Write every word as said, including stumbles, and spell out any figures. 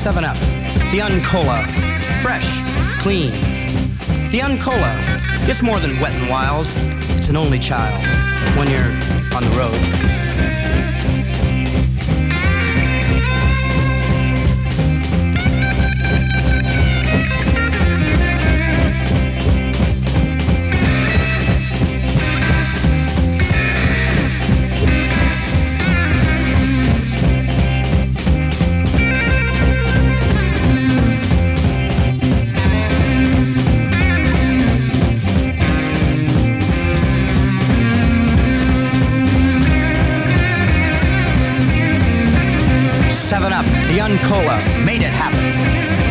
seven up, the Uncola. Fresh, clean. The Uncola. It's more than wet and wild. It's an only child when you're on the road. seven up, the Uncola, made it happen.